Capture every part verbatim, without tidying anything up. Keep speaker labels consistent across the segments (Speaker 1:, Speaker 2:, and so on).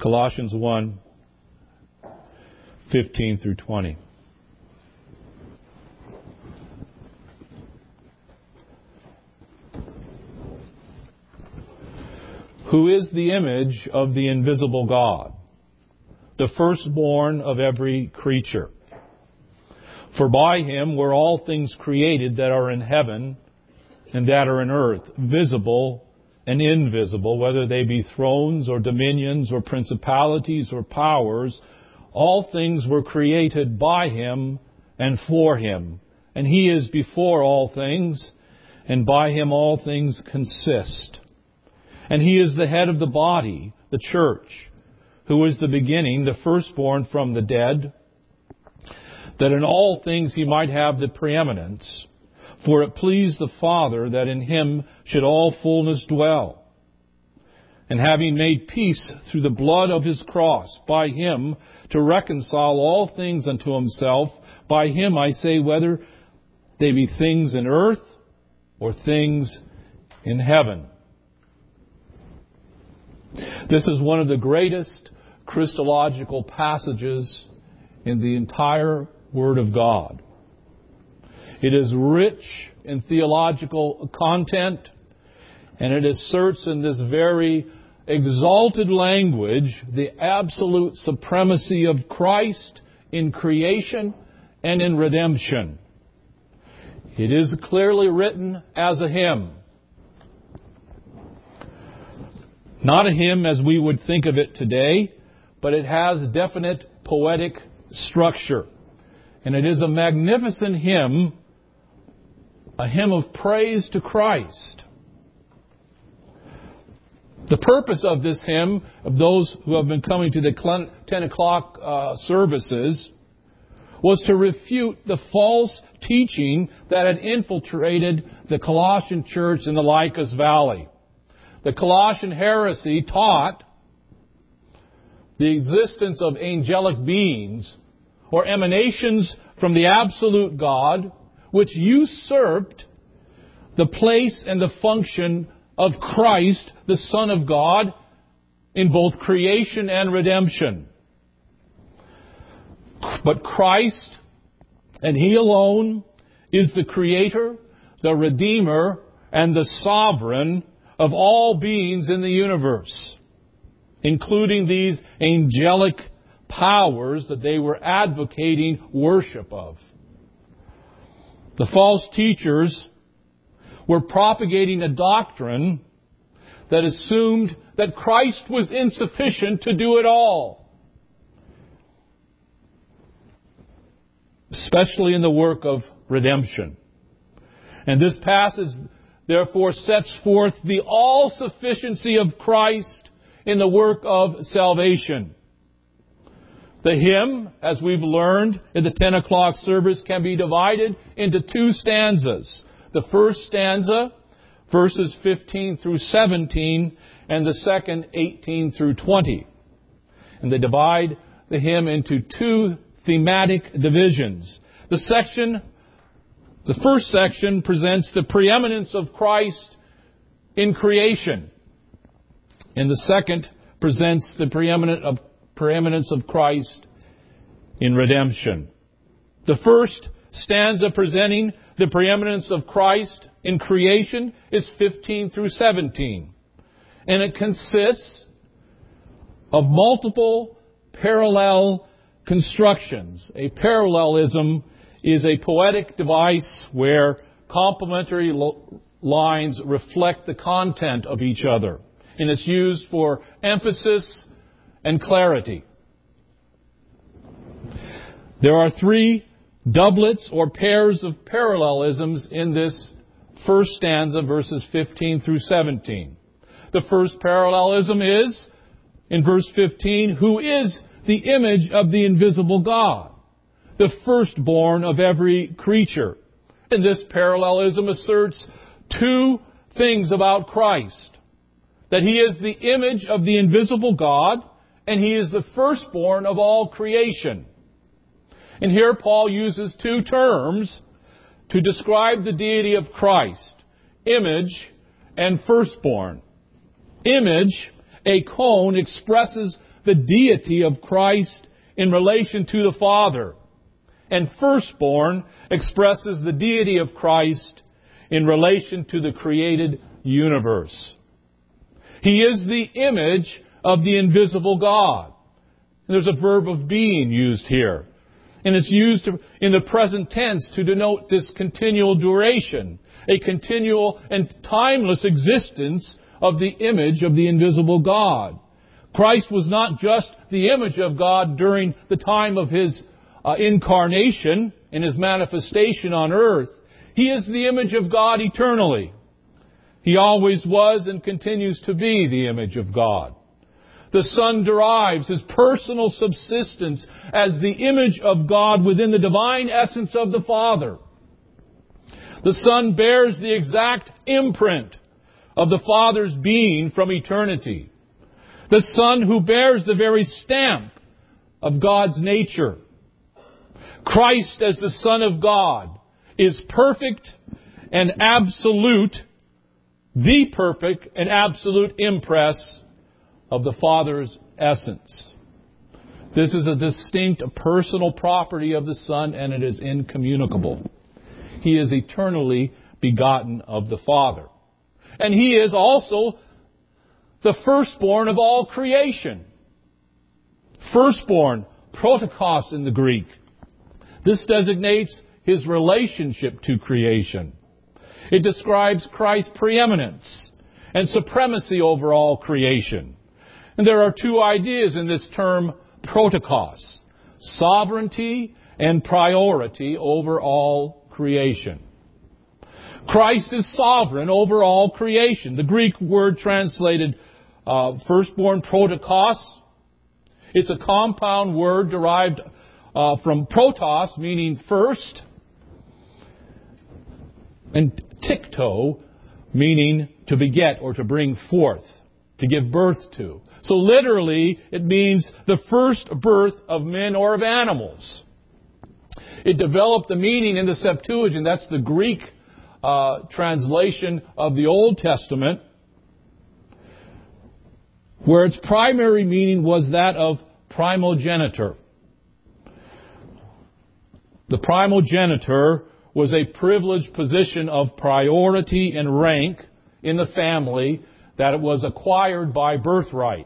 Speaker 1: Colossians one, fifteen through twenty. Who is the image of the invisible God, the firstborn of every creature? For by Him were all things created that are in heaven and that are in earth, visible and invisible, whether they be thrones or dominions or principalities or powers. All things were created by Him and for Him. And He is before all things, and by Him all things consist. And He is the head of the body, the church, who is the beginning, the firstborn from the dead, that in all things He might have the preeminence. For it pleased the Father that in Him should all fullness dwell. And having made peace through the blood of His cross, by Him to reconcile all things unto Himself, by Him I say, whether they be things in earth or things in heaven. This is one of the greatest Christological passages in the entire Word of God. It is rich in theological content, and it asserts in this very exalted language the absolute supremacy of Christ in creation and in redemption. It is clearly written as a hymn. Not a hymn as we would think of it today, but it has definite poetic structure. And it is a magnificent hymn, a hymn of praise to Christ. The purpose of this hymn, of those who have been coming to the ten o'clock uh, services, was to refute the false teaching that had infiltrated the Colossian church in the Lycus Valley. The Colossian heresy taught the existence of angelic beings or emanations from the absolute God, which usurped the place and the function of Christ, the Son of God, in both creation and redemption. But Christ, and He alone, is the Creator, the Redeemer, and the Sovereign of all beings in the universe, including these angelic powers that they were advocating worship of. The false teachers were propagating a doctrine that assumed that Christ was insufficient to do it all, especially in the work of redemption. And this passage therefore sets forth the all-sufficiency of Christ in the work of salvation. The hymn, as we've learned in the ten o'clock service, can be divided into two stanzas. The first stanza, verses fifteen through seventeen, and the second, eighteen through twenty. And they divide the hymn into two thematic divisions. The section The first section presents the preeminence of Christ in creation. And the second presents the preeminent of, preeminence of Christ in redemption. The first stanza presenting the preeminence of Christ in creation is fifteen through seventeen. And it consists of multiple parallel constructions. A parallelism is a poetic device where complementary lo- lines reflect the content of each other. And it's used for emphasis and clarity. There are three doublets or pairs of parallelisms in this first stanza, verses fifteen through seventeen. The first parallelism is, in verse fifteen, who is the image of the invisible God, the firstborn of every creature. And this parallelism asserts two things about Christ. That He is the image of the invisible God, and He is the firstborn of all creation. And here Paul uses two terms to describe the deity of Christ: image and firstborn. Image, a cone, expresses the deity of Christ in relation to the Father. And firstborn expresses the deity of Christ in relation to the created universe. He is the image of the invisible God. There's a verb of being used here. And it's used in the present tense to denote this continual duration, a continual and timeless existence of the image of the invisible God. Christ was not just the image of God during the time of His uh, incarnation and His manifestation on earth. He is the image of God eternally. He always was and continues to be the image of God. The Son derives His personal subsistence as the image of God within the divine essence of the Father. The Son bears the exact imprint of the Father's being from eternity. The Son who bears the very stamp of God's nature. Christ as the Son of God is perfect and absolute, the perfect and absolute impress of the Father's essence. This is a distinct personal property of the Son, and it is incommunicable. He is eternally begotten of the Father. And He is also the firstborn of all creation. Firstborn, protokos in the Greek. This designates His relationship to creation. It describes Christ's preeminence and supremacy over all creation. And there are two ideas in this term, protokos: sovereignty and priority over all creation. Christ is sovereign over all creation. The Greek word translated uh, firstborn, protokos, it's a compound word derived uh, from protos, meaning first, and tikto, meaning to beget or to bring forth, to give birth to. So literally, it means the first birth of men or of animals. It developed the meaning in the Septuagint. That's the Greek uh, translation of the Old Testament, where its primary meaning was that of primogenitor. The primogenitor was a privileged position of priority and rank in the family that it was acquired by birthright.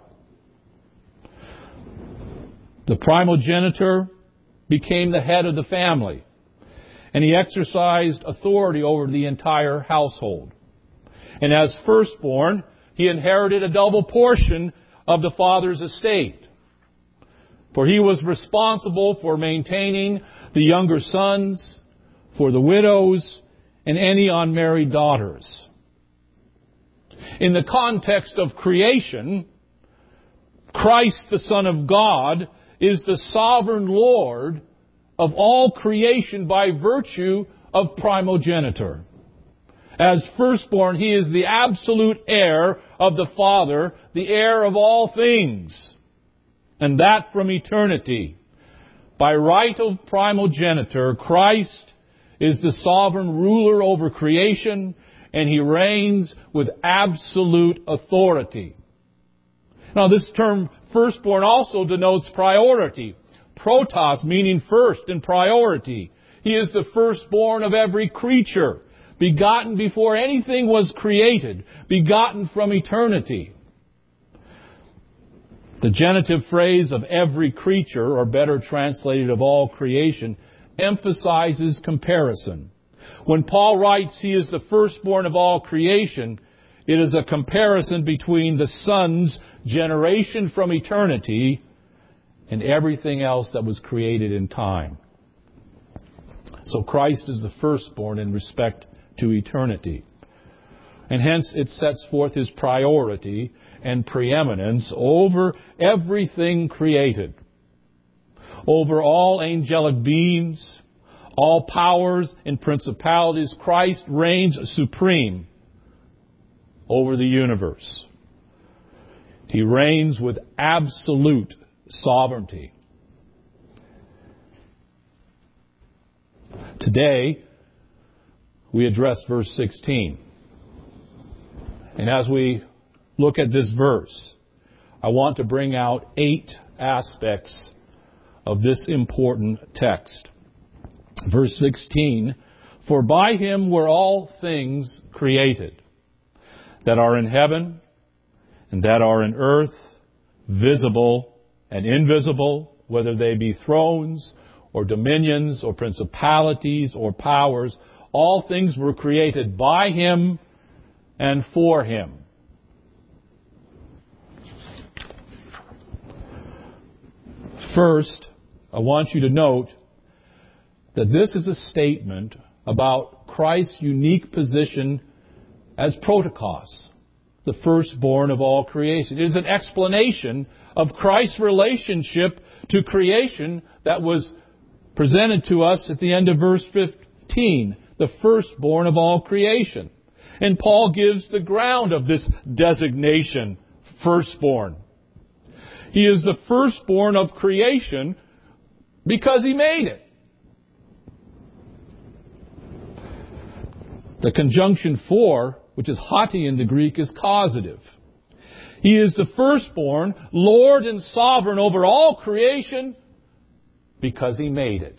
Speaker 1: The primogenitor became the head of the family, and he exercised authority over the entire household. And as firstborn, he inherited a double portion of the father's estate. For he was responsible for maintaining the younger sons, for the widows, and any unmarried daughters. In the context of creation, Christ, the Son of God, is the sovereign Lord of all creation by virtue of primogeniture. As firstborn, He is the absolute heir of the Father, the heir of all things, and that from eternity. By right of primogeniture, Christ is the sovereign ruler over creation, and He reigns with absolute authority. Now, this term firstborn also denotes priority. Protos, meaning first and priority. He is the firstborn of every creature, begotten before anything was created, begotten from eternity. The genitive phrase of every creature, or better translated of all creation, emphasizes comparison. When Paul writes He is the firstborn of all creation, it is a comparison between the Son's generation from eternity and everything else that was created in time. So Christ is the firstborn in respect to eternity. And hence it sets forth His priority and preeminence over everything created, over all angelic beings, all powers and principalities. Christ reigns supreme over the universe. He reigns with absolute sovereignty. Today, we address verse sixteen. And as we look at this verse, I want to bring out eight aspects of this important text. Verse sixteen, for by him were all things created, that are in heaven and that are in earth, visible and invisible, whether they be thrones or dominions or principalities or powers. All things were created by him and for him. First, I want you to note that this is a statement about Christ's unique position as protokos, the firstborn of all creation. It is an explanation of Christ's relationship to creation that was presented to us at the end of verse fifteen, the firstborn of all creation. And Paul gives the ground of this designation, firstborn. He is the firstborn of creation because he made it. The conjunction for, which is hoti in the Greek, is causative. He is the firstborn, Lord and sovereign over all creation because he made it.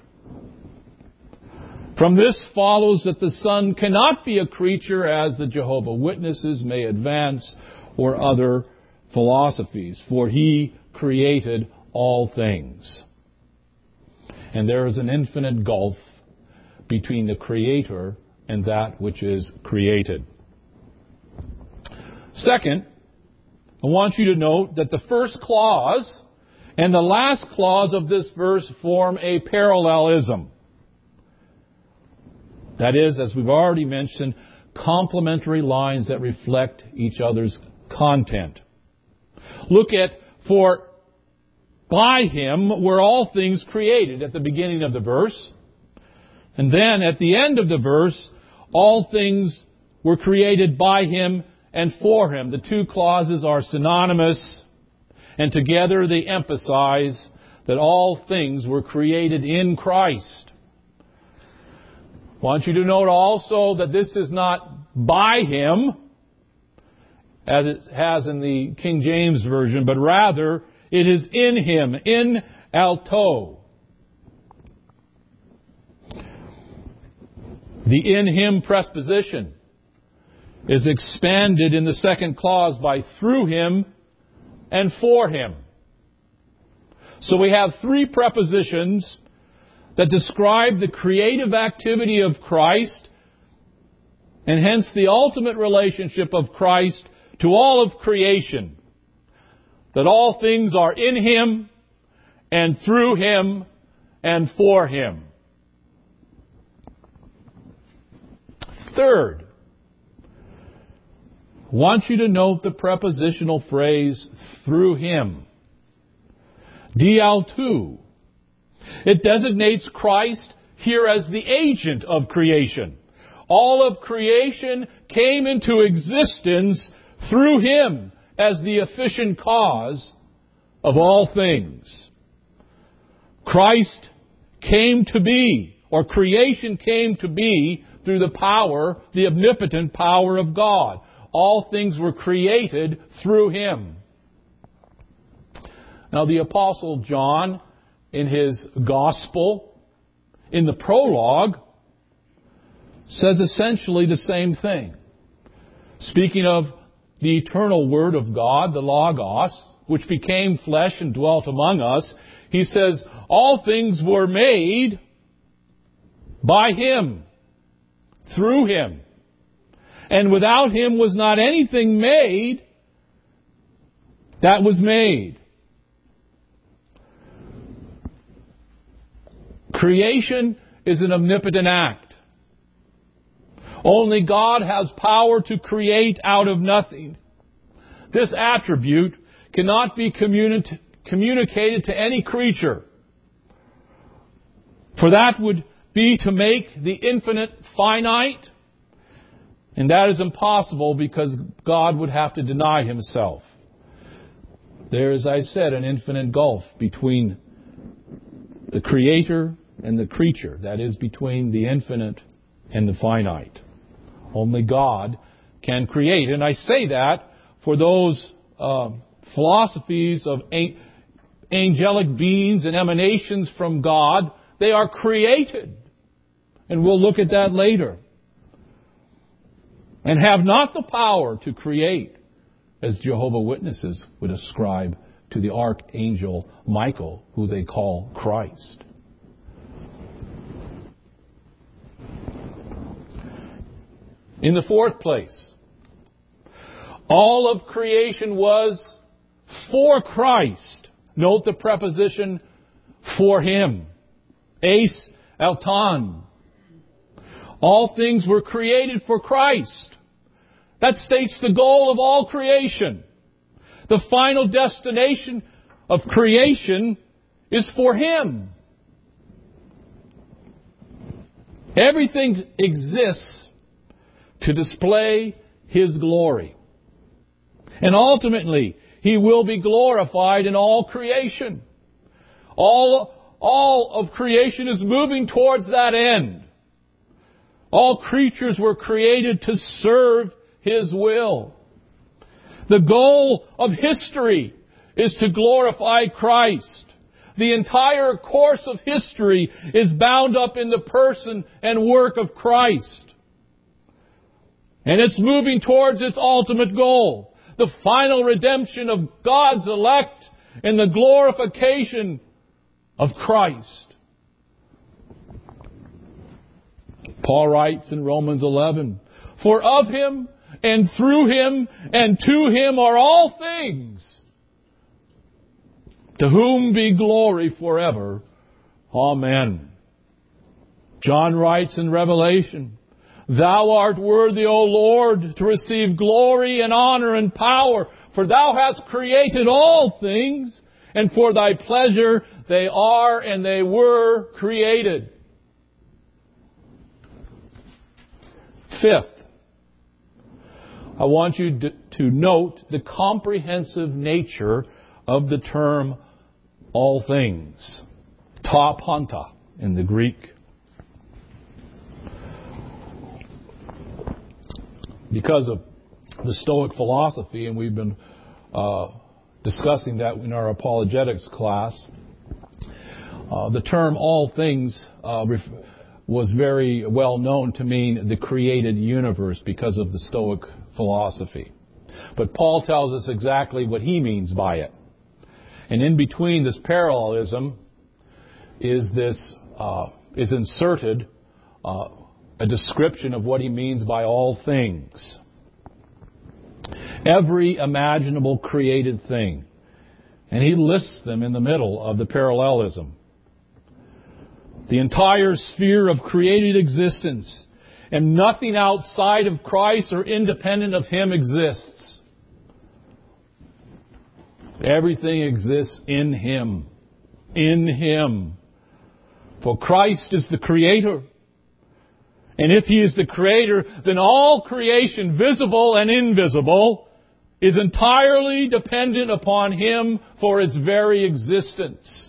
Speaker 1: From this follows that the Son cannot be a creature as the Jehovah Witnesses may advance or other philosophies, for he created all things. And there is an infinite gulf between the Creator and that which is created. Second, I want you to note that the first clause and the last clause of this verse form a parallelism. That is, as we've already mentioned, complementary lines that reflect each other's content. Look at, for by him were all things created at the beginning of the verse. And then at the end of the verse, all things were created by him and for him. The two clauses are synonymous, and together they emphasize that all things were created in Christ. I want you to note also that this is not by him, as it has in the King James Version, but rather it is in him, in alto. The in him preposition is expanded in the second clause by through him and for him. So we have three prepositions that describe the creative activity of Christ, and hence the ultimate relationship of Christ to all of creation. That all things are in him and through him and for him. Third, I want you to note the prepositional phrase, through him. Dialtu. It designates Christ here as the agent of creation. All of creation came into existence through him as the efficient cause of all things. Christ came to be, or creation came to be, through the power, the omnipotent power of God. All things were created through him. Now the Apostle John, in his Gospel, in the prologue, says essentially the same thing. Speaking of the eternal Word of God, the Logos, which became flesh and dwelt among us, he says, all things were made by him, through him. And without him was not anything made that was made. Creation is an omnipotent act. Only God has power to create out of nothing. This attribute cannot be communi- communicated to any creature. For that would be to make the infinite finite, and that is impossible because God would have to deny himself. There is, I said, an infinite gulf between the Creator and the creature. That is, between the infinite and the finite. Only God can create. And I say that for those uh, philosophies of angelic beings and emanations from God, they are created. And we'll look at that later. And have not the power to create, as Jehovah's Witnesses would ascribe to the archangel Michael, who they call Christ. In the fourth place, all of creation was for Christ. Note the preposition for Him. Eis auton. All things were created for Christ. That states the goal of all creation. The final destination of creation is for Him. Everything exists to display His glory. And ultimately, He will be glorified in all creation. All, all of creation is moving towards that end. All creatures were created to serve His will. The goal of history is to glorify Christ. The entire course of history is bound up in the person and work of Christ. And it's moving towards its ultimate goal, the final redemption of God's elect and the glorification of Christ. Paul writes in Romans eleven, "For of Him and through Him and to Him are all things, to whom be glory forever. Amen." John writes in Revelation, "Thou art worthy, O Lord, to receive glory and honor and power, for Thou hast created all things, and for Thy pleasure they are and they were created." Fifth, I want you to note the comprehensive nature of the term all things. Ta panta in the Greek. Because of the Stoic philosophy, and we've been uh, discussing that in our apologetics class, uh, the term all things uh, ref- was very well known to mean the created universe because of the Stoic philosophy. But Paul tells us exactly what he means by it. And in between this parallelism is this uh, is inserted uh, a description of what he means by all things. Every imaginable created thing. And he lists them in the middle of the parallelism. The entire sphere of created existence, and nothing outside of Christ or independent of Him exists. Everything exists in Him. In Him. For Christ is the Creator. And if He is the Creator, then all creation, visible and invisible, is entirely dependent upon Him for its very existence.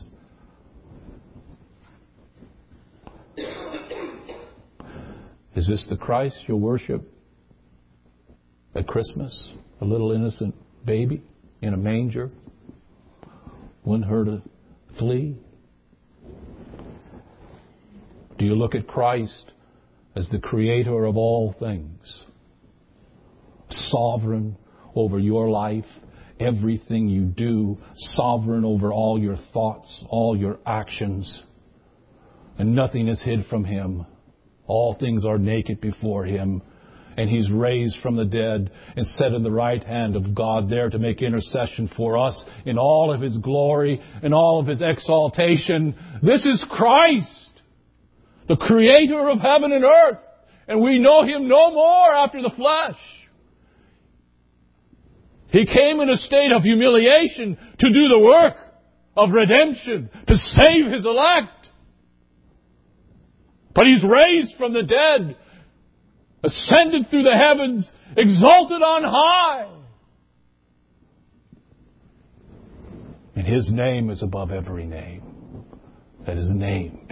Speaker 1: Is this the Christ you'll worship at Christmas? A little innocent baby in a manger? Wouldn't hurt a flea? Do you look at Christ as the Creator of all things? Sovereign over your life, everything you do, sovereign over all your thoughts, all your actions, and nothing is hid from Him. All things are naked before Him. And He's raised from the dead and set in the right hand of God there to make intercession for us in all of His glory and all of His exaltation. This is Christ, the Creator of heaven and earth. And we know Him no more after the flesh. He came in a state of humiliation to do the work of redemption, to save His elect. But He's raised from the dead, ascended through the heavens, exalted on high. And His name is above every name that is named.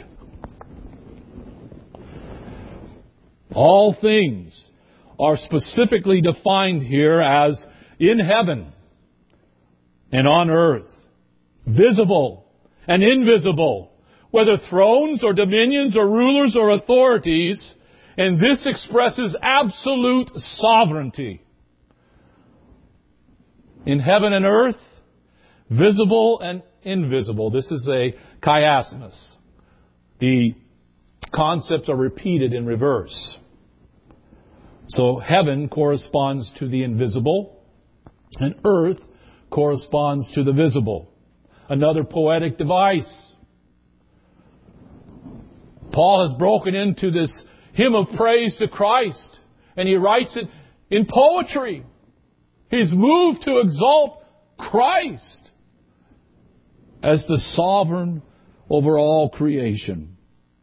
Speaker 1: All things are specifically defined here as in heaven. and on earth, visible and invisible, whether thrones or dominions or rulers or authorities, and this expresses absolute sovereignty. In heaven and earth, visible and invisible. This is a chiasmus. The concepts are repeated in reverse. So heaven corresponds to the invisible, and earth corresponds to the visible. Another poetic device. Paul has broken into this hymn of praise to Christ, and he writes it in poetry. He's moved to exalt Christ as the sovereign over all creation.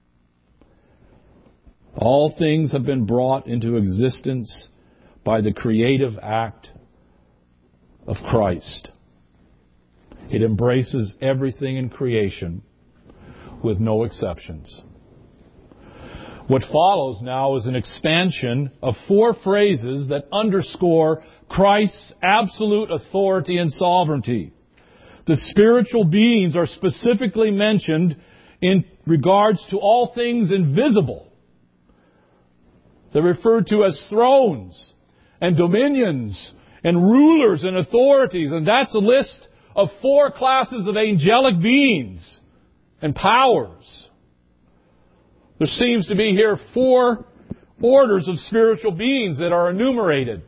Speaker 1: All things have been brought into existence by the creative act of Christ. It embraces everything in creation with no exceptions. What follows now is an expansion of four phrases that underscore Christ's absolute authority and sovereignty. The spiritual beings are specifically mentioned in regards to all things invisible. They're referred to as thrones and dominions and rulers and authorities. And that's a list of four classes of angelic beings and powers. There seems to be here four orders of spiritual beings that are enumerated.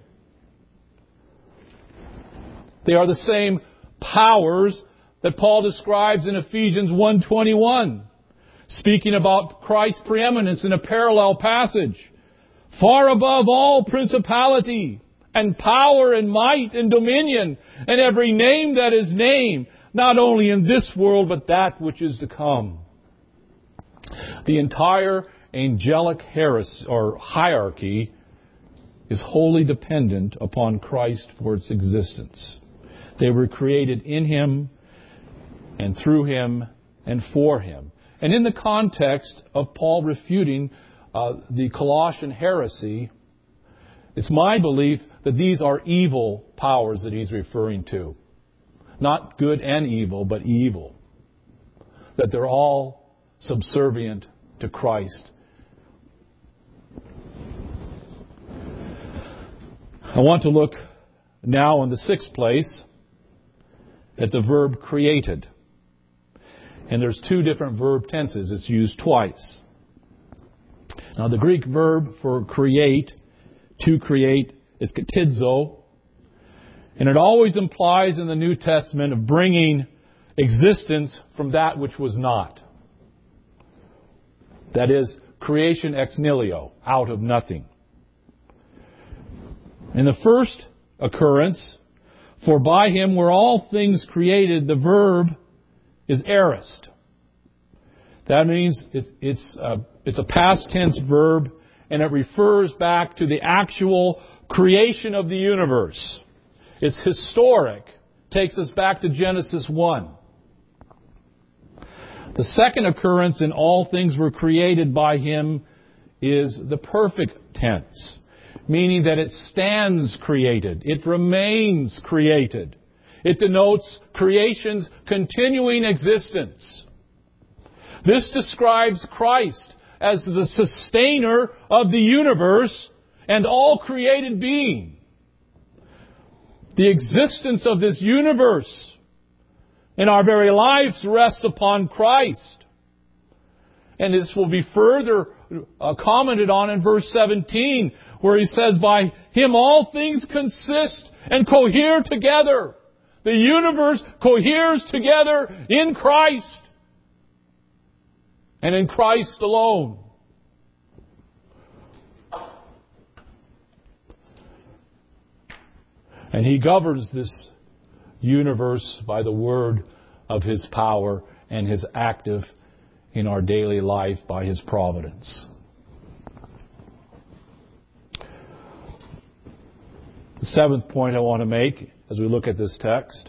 Speaker 1: They are the same powers that Paul describes in Ephesians one twenty-one, speaking about Christ's preeminence in a parallel passage. Far above all principality and power and might and dominion and every name that is named, not only in this world but that which is to come. The entire angelic hierarchy or hierarchy is wholly dependent upon Christ for its existence. They were created in Him and through Him and for Him. And in the context of Paul refuting uh, the Colossian heresy, it's my belief that these are evil powers that he's referring to. Not good and evil, but evil. That they're all subservient to Christ. I want to look now in the sixth place at the verb created. And there's two different verb tenses. It's used twice. Now the Greek verb for create, to create, is katidzo. And it always implies in the New Testament of bringing existence from that which was not. That is, creation ex nihilo, out of nothing. In the first occurrence, for by Him were all things created, the verb is aorist. That means it's, it's, a, it's a past tense verb, and it refers back to the actual creation of the universe. It's historic. Takes us back to Genesis one. The second occurrence in all things were created by Him is the perfect tense, meaning that it stands created. It remains created. It denotes creation's continuing existence. This describes Christ as the sustainer of the universe and all created being. The existence of this universe in our very lives rests upon Christ. And this will be further uh, commented on in verse seventeen, where he says, by Him all things consist and cohere together. The universe coheres together in Christ. And in Christ alone. And He governs this universe by the word of His power and His active in our daily life by His providence. The seventh point I want to make as we look at this text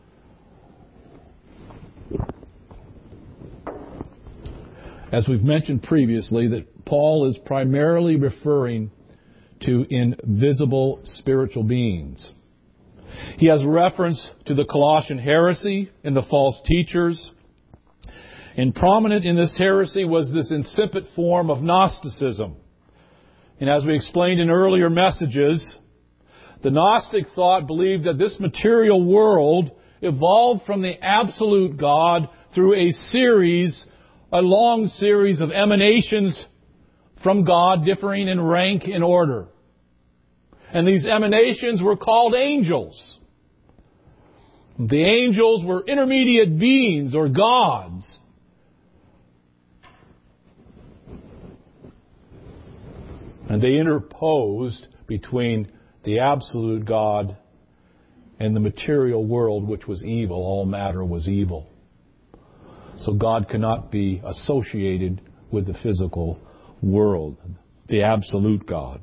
Speaker 1: as we've mentioned previously, that Paul is primarily referring to invisible spiritual beings. He has reference to the Colossian heresy and the false teachers. And prominent in this heresy was this insipid form of Gnosticism. And as we explained in earlier messages, the Gnostic thought believed that this material world evolved from the absolute God through a series, a long series of emanations from God differing in rank and order. And these emanations were called angels. The angels were intermediate beings or gods. And they interposed between the absolute God and the material world, which was evil. All matter was evil. So God cannot be associated with the physical world, the absolute God.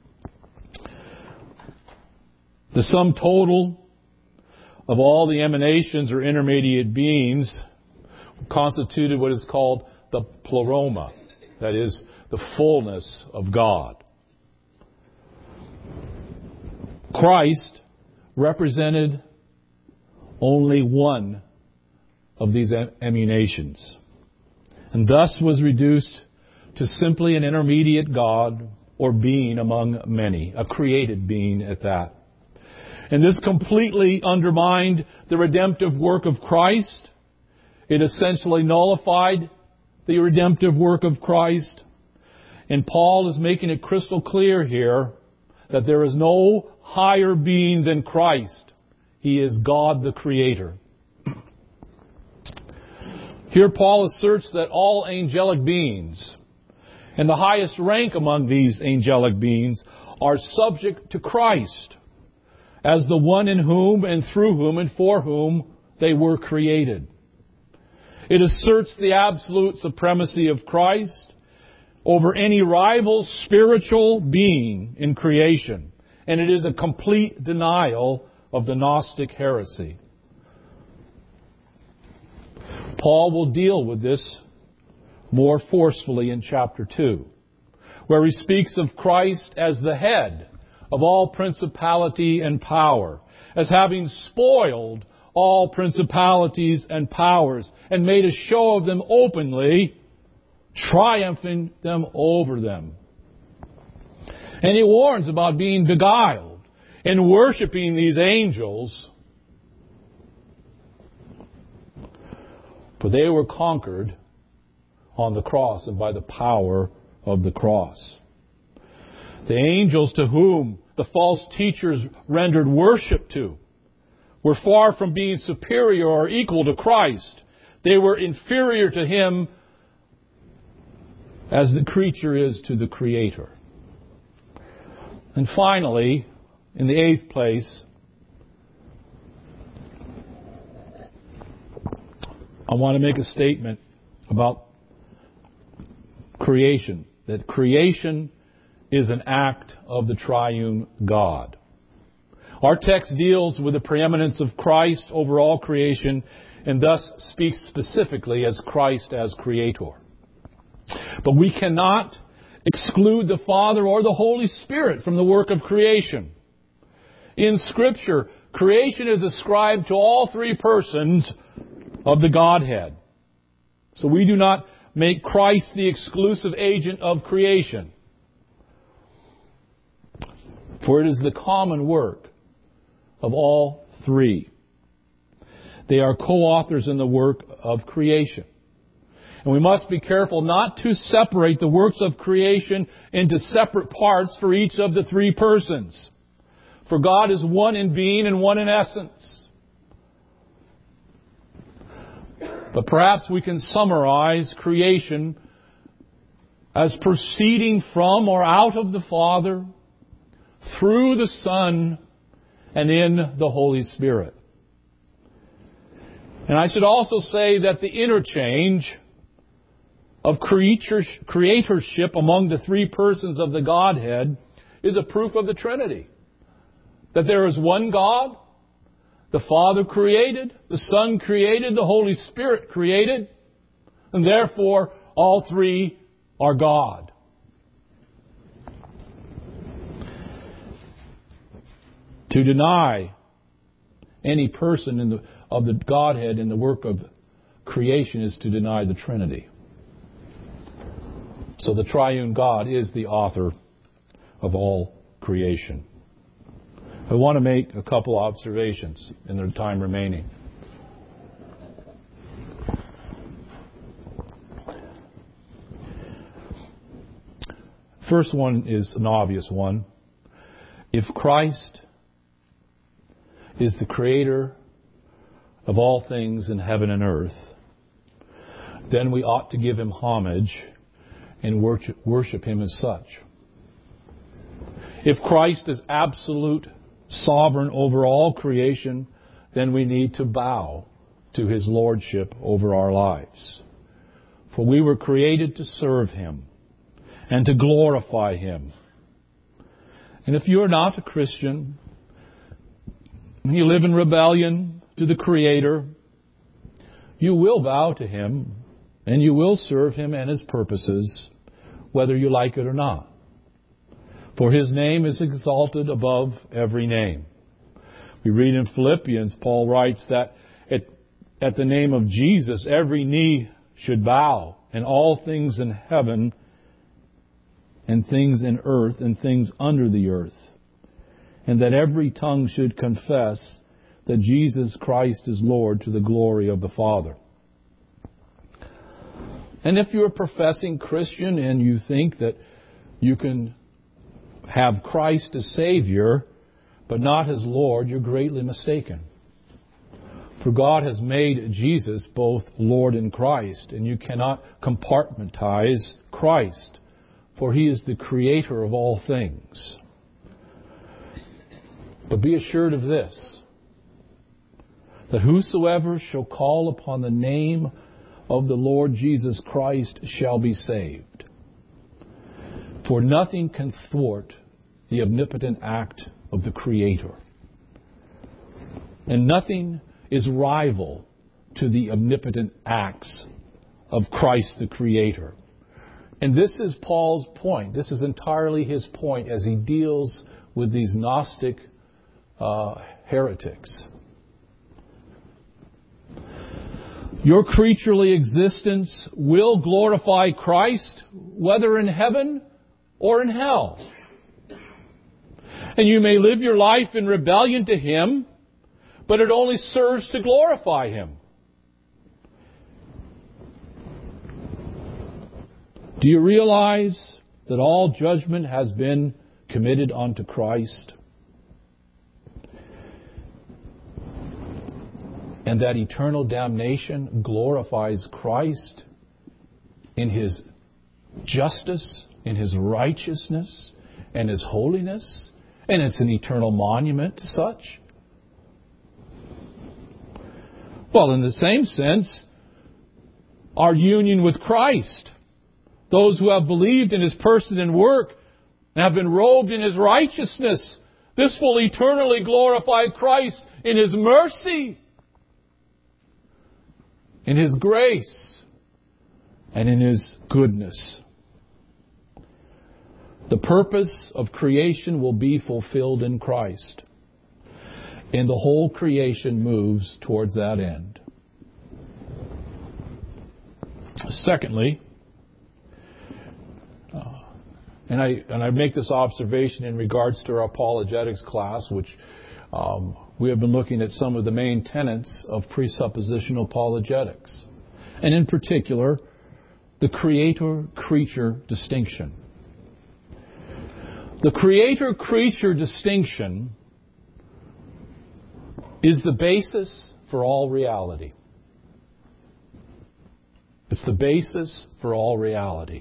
Speaker 1: The sum total of all the emanations or intermediate beings constituted what is called the pleroma, that is, the fullness of God. Christ represented only one of these emanations, and thus was reduced to simply an intermediate God or being among many, a created being at that. And this completely undermined the redemptive work of Christ. It essentially nullified the redemptive work of Christ. And Paul is making it crystal clear here that there is no higher being than Christ. He is God the Creator. Here Paul asserts that all angelic beings, and the highest rank among these angelic beings, are subject to Christ as the one in whom and through whom and for whom they were created. It asserts the absolute supremacy of Christ over any rival spiritual being in creation. And it is a complete denial of the Gnostic heresy. Paul will deal with this more forcefully in chapter two, where he speaks of Christ as the head of all principality and power, as having spoiled all principalities and powers and made a show of them openly, triumphing them over them. And he warns about being beguiled and worshiping these angels, for they were conquered on the cross and by the power of the cross. The angels to whom the false teachers rendered worship to were far from being superior or equal to Christ. They were inferior to Him as the creature is to the Creator. And finally, in the eighth place, I want to make a statement about creation. That creation is an act of the triune God. Our text deals with the preeminence of Christ over all creation and thus speaks specifically as Christ as Creator. But we cannot exclude the Father or the Holy Spirit from the work of creation. In Scripture, creation is ascribed to all three persons of the Godhead. So we do not make Christ the exclusive agent of creation. For it is the common work of all three. They are co-authors in the work of creation. And we must be careful not to separate the works of creation into separate parts for each of the three persons. For God is one in being and one in essence. But perhaps we can summarize creation as proceeding from or out of the Father, through the Son, and in the Holy Spirit. And I should also say that the interchange of creature, creatorship among the three persons of the Godhead is a proof of the Trinity. That there is one God, the Father created, the Son created, the Holy Spirit created, and therefore all three are God. To deny any person in the, of the Godhead in the work of creation is to deny the Trinity. So the triune God is the author of all creation. I want to make a couple observations in the time remaining. First one is an obvious one. If Christ is the creator of all things in heaven and earth, then we ought to give him homage and worship, worship him as such. If Christ is absolute sovereign over all creation, then we need to bow to his lordship over our lives. For we were created to serve him and to glorify him. And if you are not a Christian, you live in rebellion to the Creator, you will bow to him and you will serve him and his purposes, whether you like it or not. For his name is exalted above every name. We read in Philippians, Paul writes that at, at the name of Jesus, every knee should bow, and all things in heaven and things in earth and things under the earth, and that every tongue should confess that Jesus Christ is Lord, to the glory of the Father. And if you're a professing Christian and you think that you can have Christ as Savior, but not as Lord, you're greatly mistaken. For God has made Jesus both Lord and Christ, and you cannot compartmentalize Christ, for He is the Creator of all things. But be assured of this, that whosoever shall call upon the name of the Lord Jesus Christ shall be saved. For nothing can thwart the omnipotent act of the Creator. And nothing is rival to the omnipotent acts of Christ the Creator. And this is Paul's point. This is entirely his point as he deals with these Gnostic uh, heretics. Your creaturely existence will glorify Christ, whether in heaven or in hell. And you may live your life in rebellion to Him, but it only serves to glorify Him. Do you realize that all judgment has been committed unto Christ? And that eternal damnation glorifies Christ in His justice, in His righteousness, and His holiness, and it's an eternal monument to such. Well, in the same sense, our union with Christ, those who have believed in His person and work and have been robed in His righteousness, this will eternally glorify Christ in His mercy, in His grace, and in His goodness. The purpose of creation will be fulfilled in Christ. And the whole creation moves towards that end. Secondly, uh, and I and I make this observation in regards to our apologetics class, which um, we have been looking at some of the main tenets of presuppositional apologetics. And in particular, the creator-creature distinction. The creator-creature distinction is the basis for all reality. It's the basis for all reality.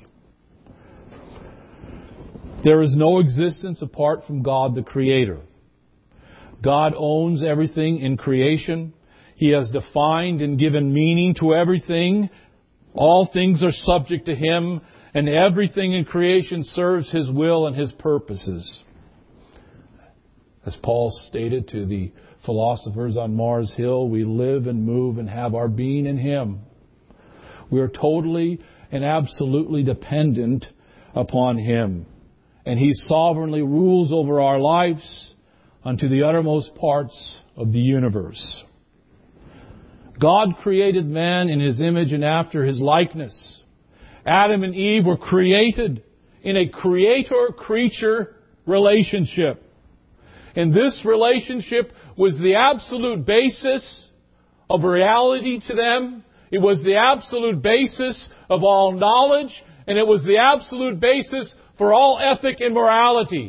Speaker 1: There is no existence apart from God the Creator. God owns everything in creation. He has defined and given meaning to everything. All things are subject to Him, and everything in creation serves His will and His purposes. As Paul stated to the philosophers on Mars Hill, we live and move and have our being in Him. We are totally and absolutely dependent upon Him. And He sovereignly rules over our lives unto the uttermost parts of the universe. God created man in His image and after His likeness. Adam and Eve were created in a creator-creature relationship. And this relationship was the absolute basis of reality to them. It was the absolute basis of all knowledge, and it was the absolute basis for all ethic and morality.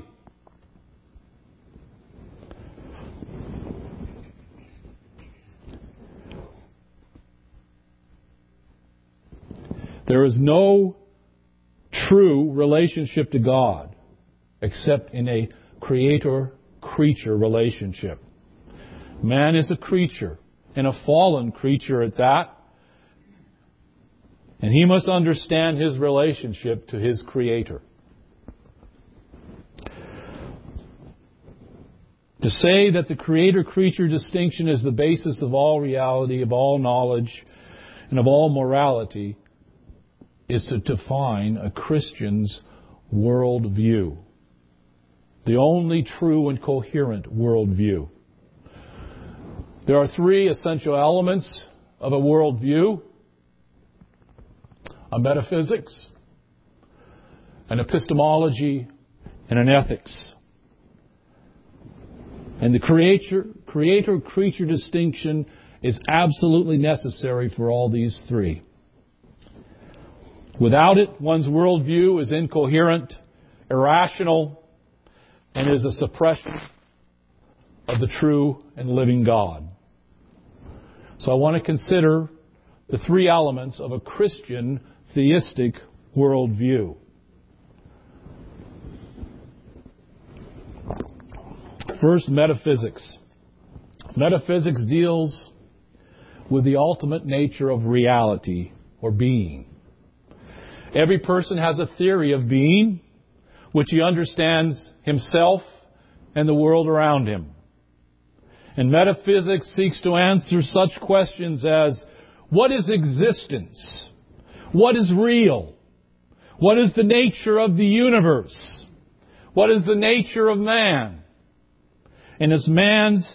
Speaker 1: There is no true relationship to God except in a creator-creature relationship. Man is a creature, and a fallen creature at that. And he must understand his relationship to his Creator. To say that the creator-creature distinction is the basis of all reality, of all knowledge, and of all morality is to define a Christian's worldview. The only true and coherent worldview. There are three essential elements of a worldview: a metaphysics, an epistemology, and an ethics. And the creator, creator-creature distinction is absolutely necessary for all these three. Without it, one's worldview is incoherent, irrational, and is a suppression of the true and living God. So I want to consider the three elements of a Christian theistic worldview. First, metaphysics. Metaphysics deals with the ultimate nature of reality or being. Every person has a theory of being, which he understands himself and the world around him. And metaphysics seeks to answer such questions as, what is existence? What is real? What is the nature of the universe? What is the nature of man? And it's man's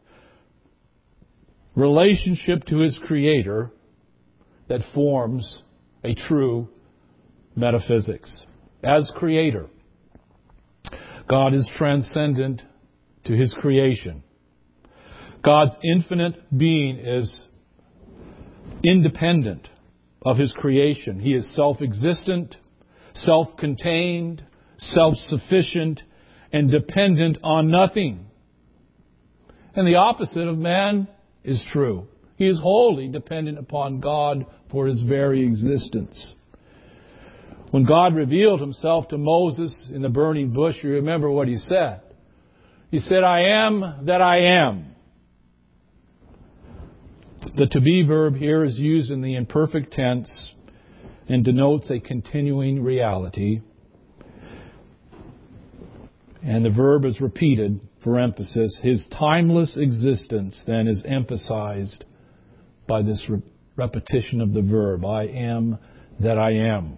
Speaker 1: relationship to his Creator that forms a true metaphysics. As Creator, God is transcendent to His creation. God's infinite being is independent of His creation. He is self-existent, self-contained, self-sufficient, and dependent on nothing. And the opposite of man is true. He is wholly dependent upon God for his very existence. When God revealed Himself to Moses in the burning bush, you remember what He said. He said, I am that I am. The to be verb here is used in the imperfect tense and denotes a continuing reality. And the verb is repeated for emphasis. His timeless existence then is emphasized by this re- repetition of the verb. I am that I am.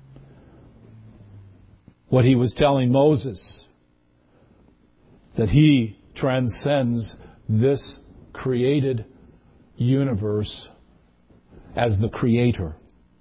Speaker 1: What He was telling Moses, that He transcends this created universe as the Creator.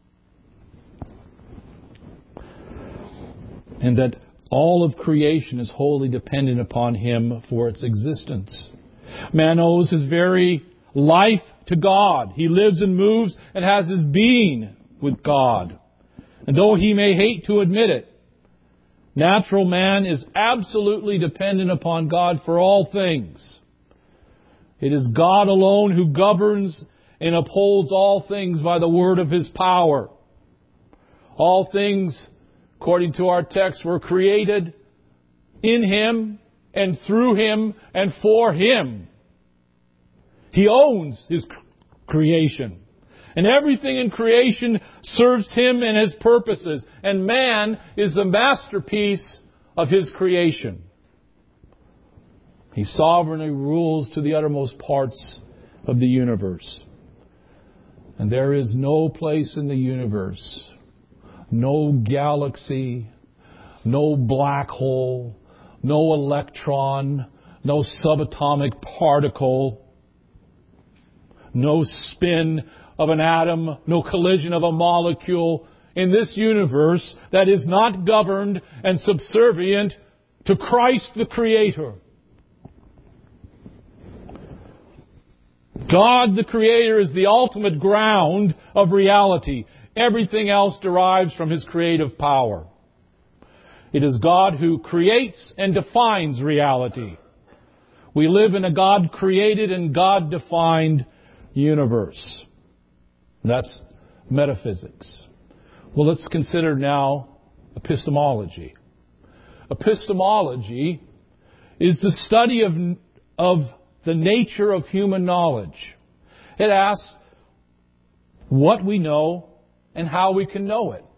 Speaker 1: And that all of creation is wholly dependent upon Him for its existence. Man owes his very life to God. He lives and moves and has his being with God. And though he may hate to admit it, natural man is absolutely dependent upon God for all things. It is God alone who governs and upholds all things by the word of His power. All things, according to our text, were created in Him and through Him and for Him. He owns His creation. And everything in creation serves Him and His purposes. And man is the masterpiece of His creation. He sovereignly rules to the uttermost parts of the universe. And there is no place in the universe, no galaxy, no black hole, no electron, no subatomic particle, no spin of an atom, no collision of a molecule in this universe that is not governed and subservient to Christ the Creator. God the Creator is the ultimate ground of reality. Everything else derives from His creative power. It is God who creates and defines reality. We live in a God-created and God-defined universe. That's metaphysics. Well, let's consider now epistemology. Epistemology is the study of, of the nature of human knowledge. It asks what we know and how we can know it.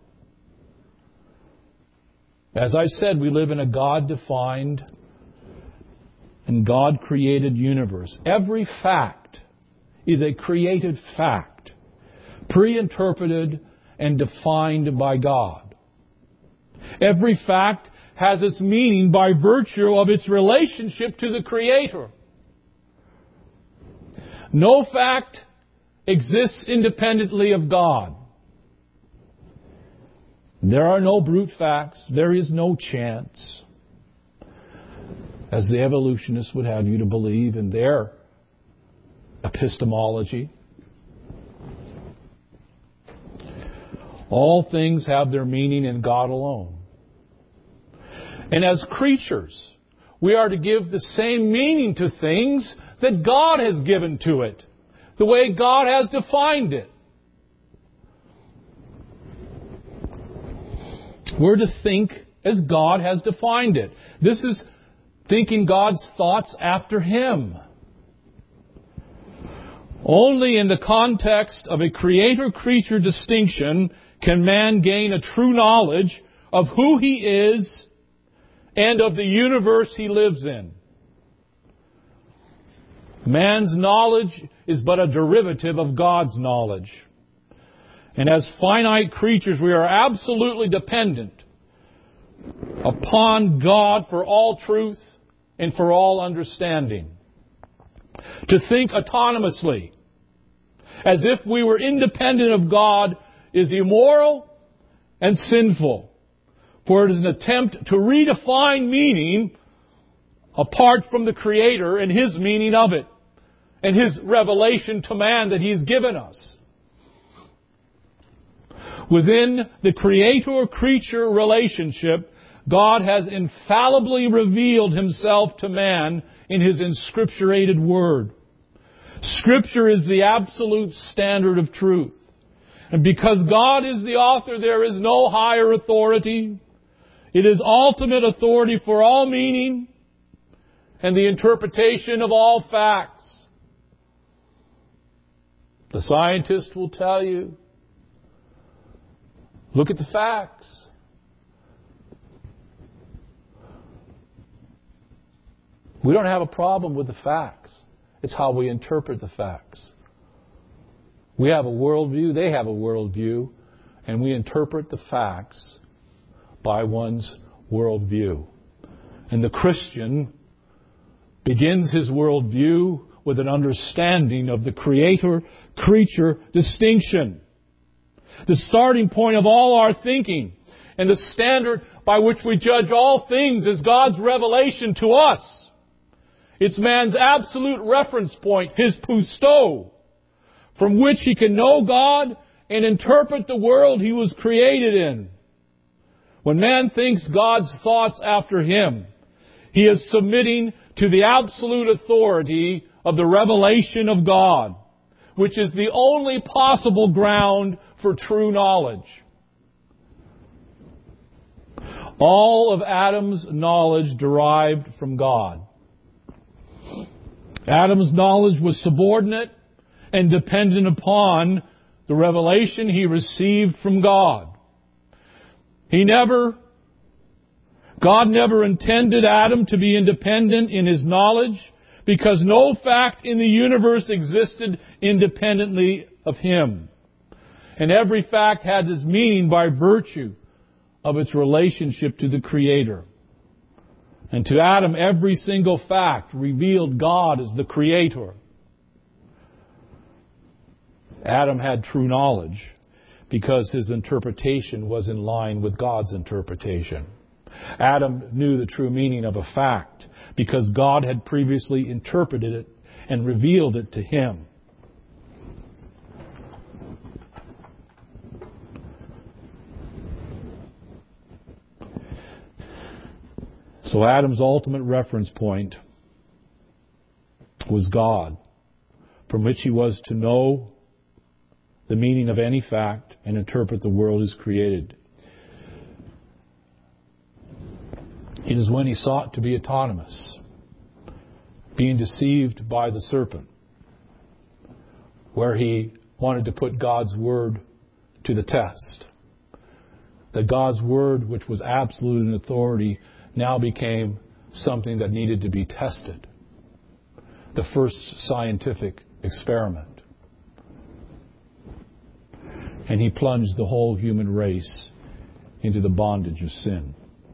Speaker 1: As I said, we live in a God-defined and God-created universe. Every fact is a created fact, pre-interpreted and defined by God. Every fact has its meaning by virtue of its relationship to the Creator. No fact exists independently of God. There are no brute facts. There is no chance, as the evolutionists would have you to believe in their epistemology. All things have their meaning in God alone. And as creatures, we are to give the same meaning to things that God has given to it, the way God has defined it. We're to think as God has defined it. This is thinking God's thoughts after Him. Only in the context of a creator-creature distinction can man gain a true knowledge of who he is and of the universe he lives in. Man's knowledge is but a derivative of God's knowledge. And as finite creatures, we are absolutely dependent upon God for all truth and for all understanding. To think autonomously, as if we were independent of God, is immoral and sinful. For it is an attempt to redefine meaning apart from the Creator and His meaning of it, and His revelation to man that He's given us. Within the Creator-creature relationship, God has infallibly revealed Himself to man in His inscripturated Word. Scripture is the absolute standard of truth. And because God is the author, there is no higher authority. It is ultimate authority for all meaning and the interpretation of all facts. The scientist will tell you, look at the facts. We don't have a problem with the facts. It's how we interpret the facts. We have a worldview, they have a worldview, and we interpret the facts by one's worldview. And the Christian begins his worldview with an understanding of the Creator-creature distinction. The starting point of all our thinking and the standard by which we judge all things is God's revelation to us. It's man's absolute reference point, his Pisto, from which he can know God and interpret the world he was created in. When man thinks God's thoughts after him, he is submitting to the absolute authority of the revelation of God, which is the only possible ground for true knowledge. All of Adam's knowledge derived from God. Adam's knowledge was subordinate and dependent upon the revelation he received from God. He never, God never intended Adam to be independent in his knowledge because no fact in the universe existed independently of him. And every fact had its meaning by virtue of its relationship to the Creator. And to Adam, every single fact revealed God as the Creator. Adam had true knowledge because his interpretation was in line with God's interpretation. Adam knew the true meaning of a fact because God had previously interpreted it and revealed it to him. So Adam's ultimate reference point was God, from which he was to know the meaning of any fact and interpret the world as created. It is when he sought to be autonomous, being deceived by the serpent, where he wanted to put God's word to the test, that God's word, which was absolute in authority, now became something that needed to be tested. The first scientific experiment. And he plunged the whole human race into the bondage of sin.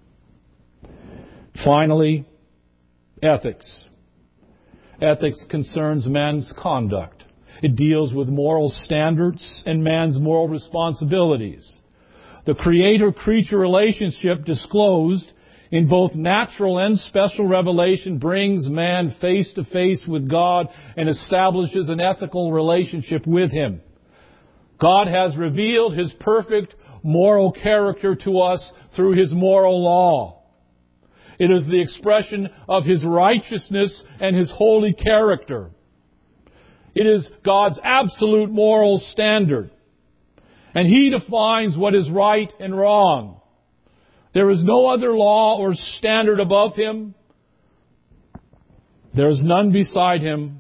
Speaker 1: Finally, ethics. Ethics concerns man's conduct. It deals with moral standards and man's moral responsibilities. The creator-creature relationship disclosed in both natural and special revelation brings man face to face with God and establishes an ethical relationship with Him. God has revealed His perfect moral character to us through His moral law. It is the expression of His righteousness and His holy character. It is God's absolute moral standard. And He defines what is right and wrong. There is no other law or standard above Him. There is none beside Him.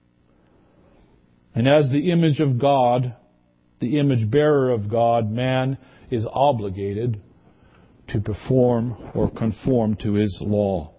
Speaker 1: And as the image of God, the image bearer of God, man is obligated to perform or conform to His law.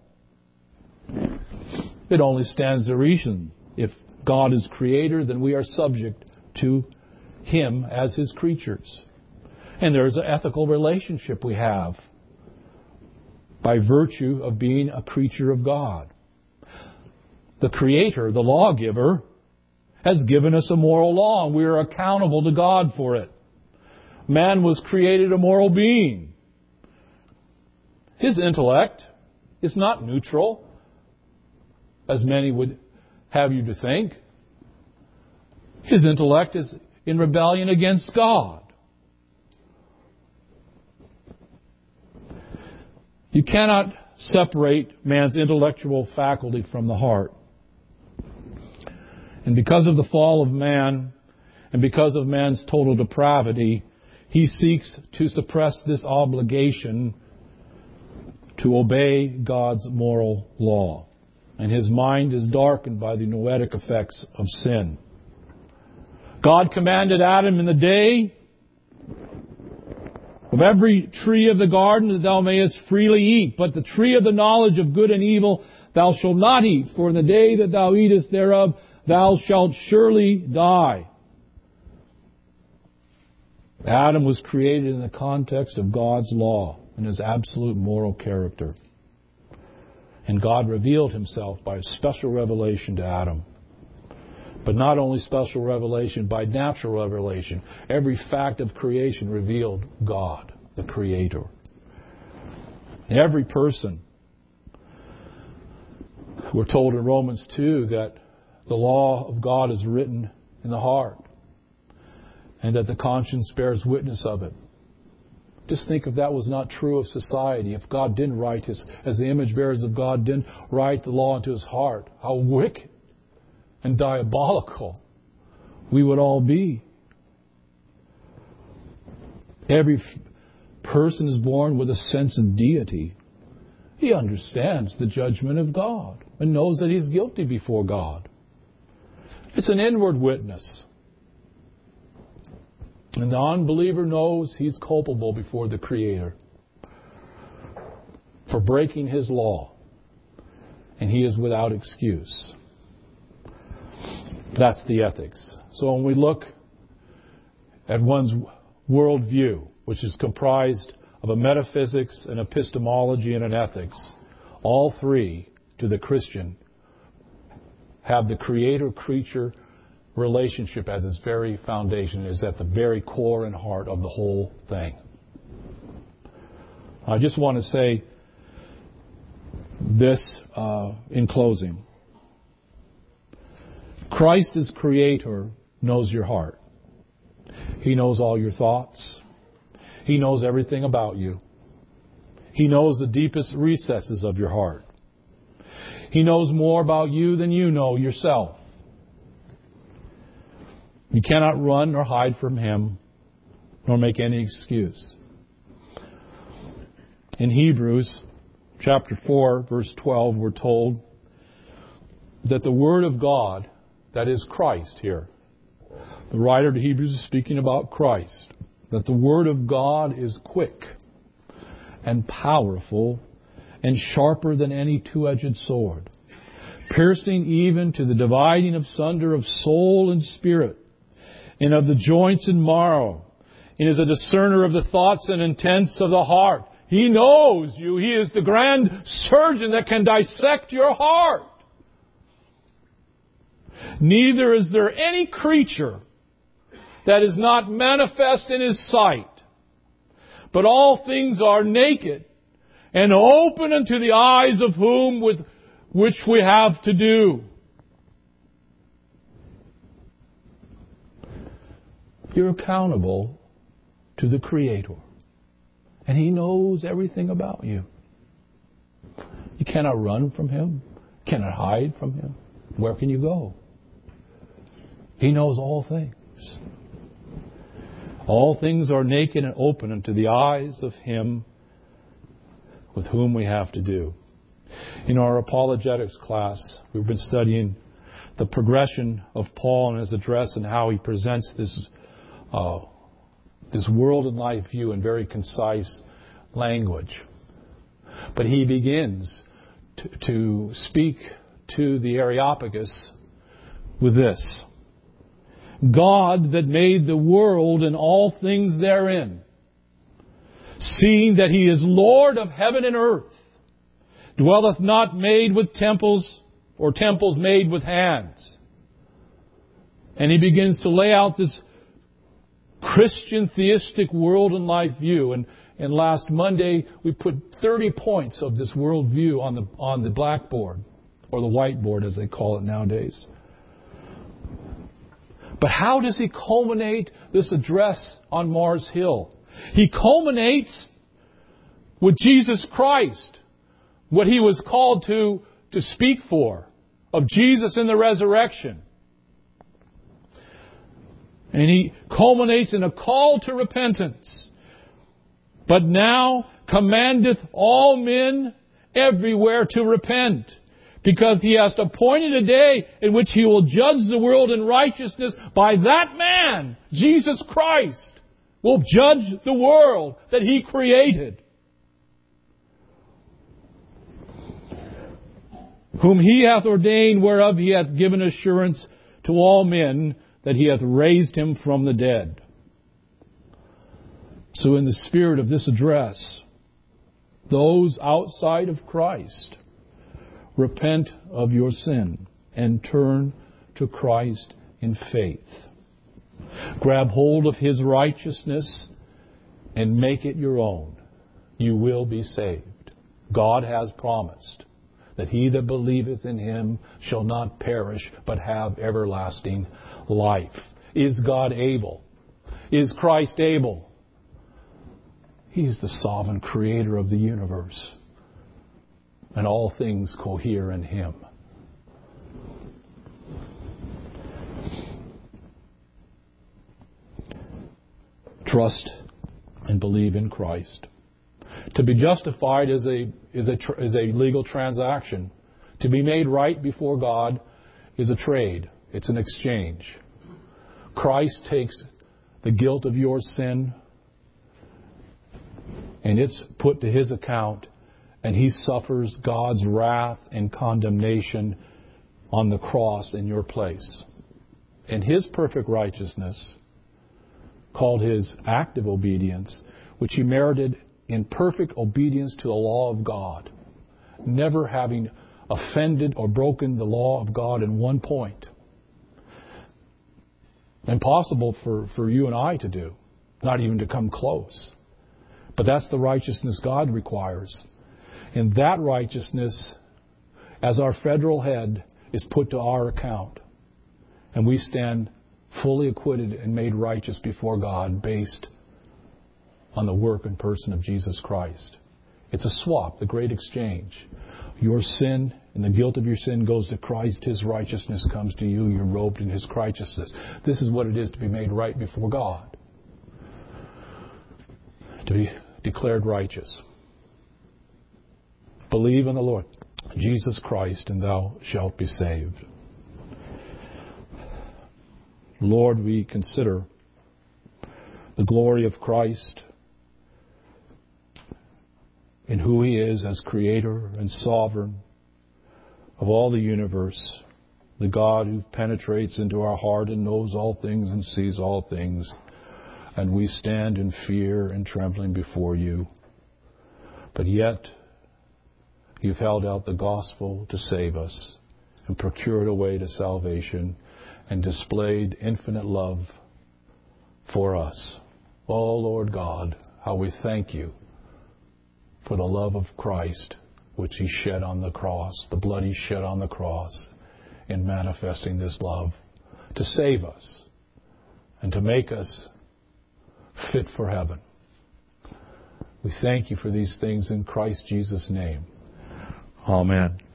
Speaker 1: It only stands to reason. If God is Creator, then we are subject to Him as His creatures. And there is an ethical relationship we have by virtue of being a creature of God. The Creator, the lawgiver, has given us a moral law, and we are accountable to God for it. Man was created a moral being. His intellect is not neutral, as many would have you to think. His intellect is in rebellion against God. You cannot separate man's intellectual faculty from the heart. And because of the fall of man, and because of man's total depravity, he seeks to suppress this obligation to obey God's moral law. And his mind is darkened by the noetic effects of sin. God commanded Adam in the day, "Of every tree of the garden that thou mayest freely eat, but the tree of the knowledge of good and evil thou shalt not eat, for in the day that thou eatest thereof thou shalt surely die." Adam was created in the context of God's law and His absolute moral character. And God revealed Himself by a special revelation to Adam. But not only special revelation, by natural revelation. Every fact of creation revealed God, the Creator. Every person, we're told in Romans two that the law of God is written in the heart, and that the conscience bears witness of it. Just think if that was not true of society, if God didn't write His, as the image bearers of God didn't write the law into His heart, how wicked and diabolical we would all be. Every person is born with a sense of deity. He understands the judgment of God and knows that he's guilty before God. It's an inward witness. And the unbeliever knows he's culpable before the Creator for breaking His law. And he is without excuse. That's the ethics. So when we look at one's worldview, which is comprised of a metaphysics, an epistemology, and an ethics, All three, to the Christian, have the creator-creature relationship as its very foundation, is at the very core and heart of the whole thing. I just want to say this uh, in closing. Christ as creator knows your heart. He knows all your thoughts. He knows everything about you. He knows the deepest recesses of your heart. He knows more about you than you know yourself. You cannot run or hide from Him, nor make any excuse. In Hebrews chapter four, verse twelve, we're told that the Word of God, that is Christ here, the writer of Hebrews is speaking about Christ, that the Word of God is quick and powerful and sharper than any two-edged sword, piercing even to the dividing of sunder of soul and spirit, and of the joints and marrow, and is a discerner of the thoughts and intents of the heart. He knows you. He is the grand surgeon that can dissect your heart. Neither is there any creature that is not manifest in His sight, but all things are naked and open unto the eyes of whom with which we have to do. You're accountable to the Creator, and He knows everything about you. You cannot run from Him. You cannot hide from Him. Where can you go? He knows all things. All things are naked and open unto the eyes of Him with whom we have to do. In our apologetics class, we've been studying the progression of Paul in his address and how he presents this uh, this world and life view in very concise language. But he begins to, to speak to the Areopagus with this: God that made the world and all things therein, seeing that He is Lord of heaven and earth, dwelleth not made with temples or temples made with hands. And he begins to lay out this Christian theistic world and life view. And, and last Monday we put thirty points of this world view on the, on the blackboard, or the whiteboard as they call it nowadays. But how does he culminate this address on Mars Hill? He culminates with Jesus Christ, what He was called to, to speak for, of Jesus in the resurrection. And He culminates in a call to repentance. But now commandeth all men everywhere to repent, because He has appointed a day in which He will judge the world in righteousness. By that man, Jesus Christ, will judge the world that He created, whom He hath ordained, whereof He hath given assurance to all men that He hath raised Him from the dead. So in the spirit of this address, those outside of Christ, repent of your sin and turn to Christ in faith. Grab hold of His righteousness and make it your own. You will be saved. God has promised that he that believeth in Him shall not perish, but have everlasting life. Is God able? Is Christ able? He is the sovereign creator of the universe, and all things cohere in Him. Trust and believe in Christ. To be justified is a is a is a legal transaction. To be made right before God is a trade. It's an exchange. Christ takes the guilt of your sin, and it's put to His account, and He suffers God's wrath and condemnation on the cross in your place. And His perfect righteousness, called His active obedience, which He merited in perfect obedience to the law of God, never having offended or broken the law of God in one point. Impossible for, for you and I to do, not even to come close. But that's the righteousness God requires. And that righteousness, as our federal head, is put to our account. And we stand fully acquitted and made righteous before God based on the work and person of Jesus Christ. It's a swap, the great exchange. Your sin and the guilt of your sin goes to Christ. His righteousness comes to you. You're robed in His righteousness. This is what it is to be made right before God. To be declared righteous. Believe in the Lord Jesus Christ, and thou shalt be saved. Lord, we consider the glory of Christ in who He is as Creator and Sovereign of all the universe, the God who penetrates into our heart and knows all things and sees all things. And we stand in fear and trembling before You. But yet, You've held out the gospel to save us and procured a way to salvation and displayed infinite love for us. Oh, Lord God, how we thank You for the love of Christ which He shed on the cross, the blood He shed on the cross in manifesting this love to save us and to make us fit for heaven. We thank You for these things in Christ Jesus' name. Amen.